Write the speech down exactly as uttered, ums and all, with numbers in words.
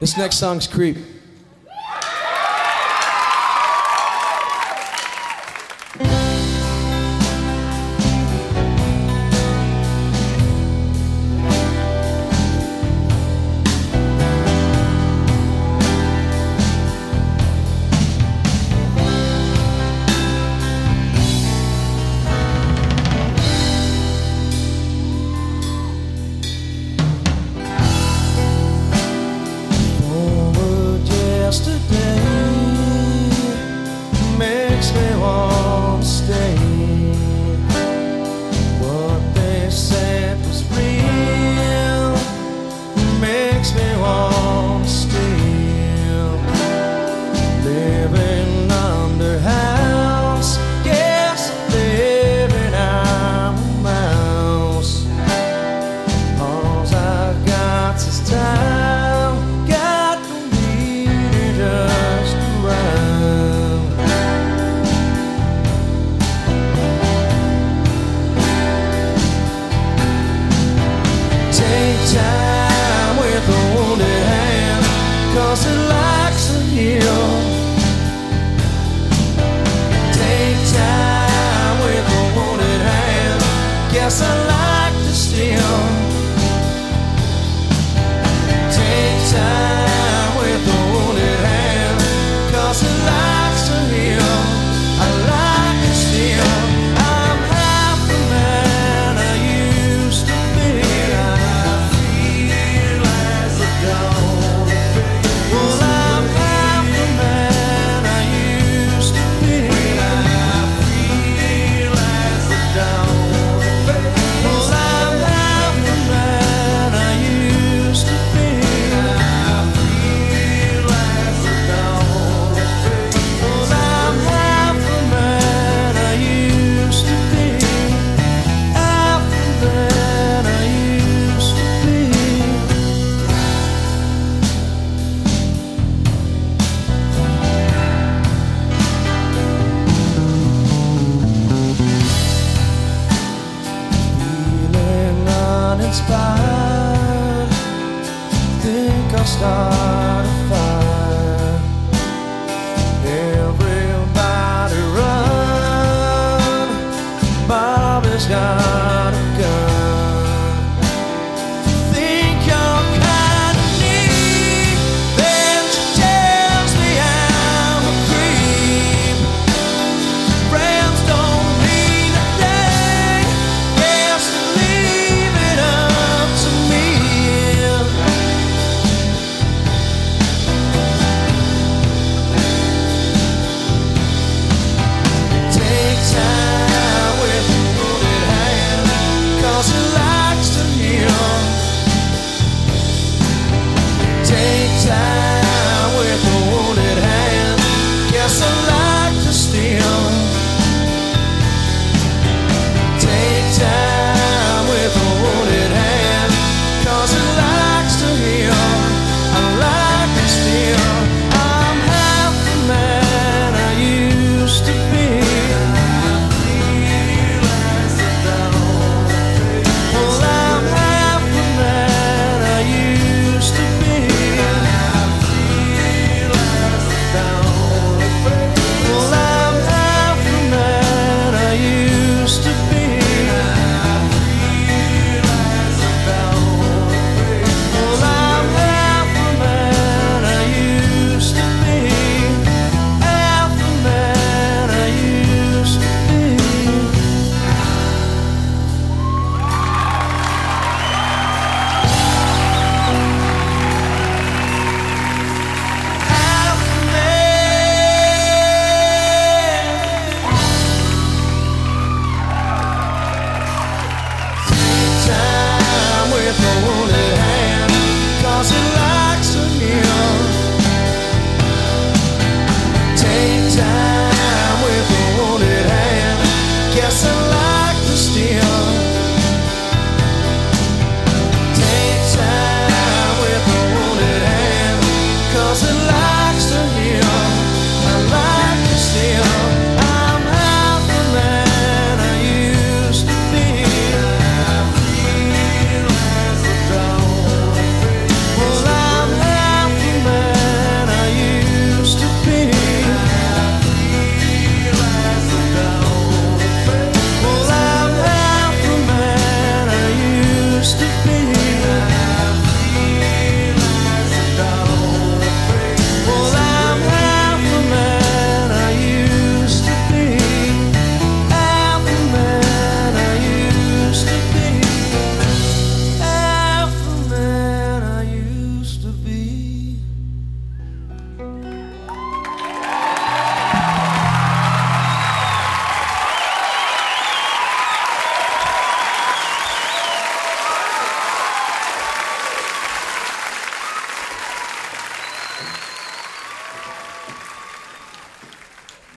This next song's Creep. Makes me want to stay. What they said was real makes me want to steal. Living under house, yes, living out a mouse. All I got is time, got no need just around. Time with a wounded hand, 'cause it likes to heal. Take time with a wounded hand, guess I like to steal. Take time with a wounded hand, 'cause it likes to heal. I like to steal. I'm half the man I used to be. Inspired, think I'll start a fire. Everybody run, Bobby's got a gun. Think you're kind of neat, then she tells me I'm a creep. Friends don't mean a thing, guess leave it up to me. Take time with a wounded hand, 'cause it likes to heal. Take time with a wounded hand, guess I like to steal. Take time with a wounded hand, 'cause it likes to heal. I like to steal. I'm half the man I used to be. Well, I'm half the man I used to be. Well, I'm half the man I used to be. Well, I'm half the man I used to be. Half the man I used to be. Half the man. Take time with a wounded hand, 'cause it likes to heal. Take time with a wounded hand, guess I like to steal. Take time with a wounded hand, 'cause it likes